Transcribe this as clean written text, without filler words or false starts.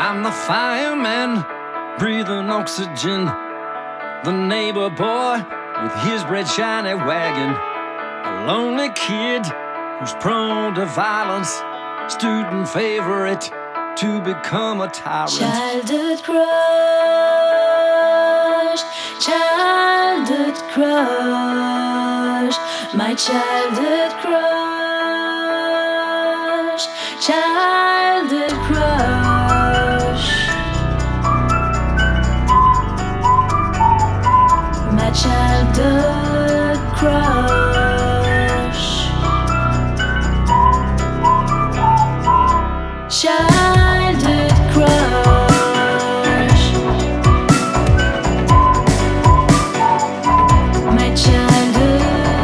I'm the fireman, breathing oxygen. The neighbor boy with his red shiny wagon. A lonely kid who's prone to violence. Student favorite to become a tyrant. Childhood crush, my childhood crush, childhood crush, my childhood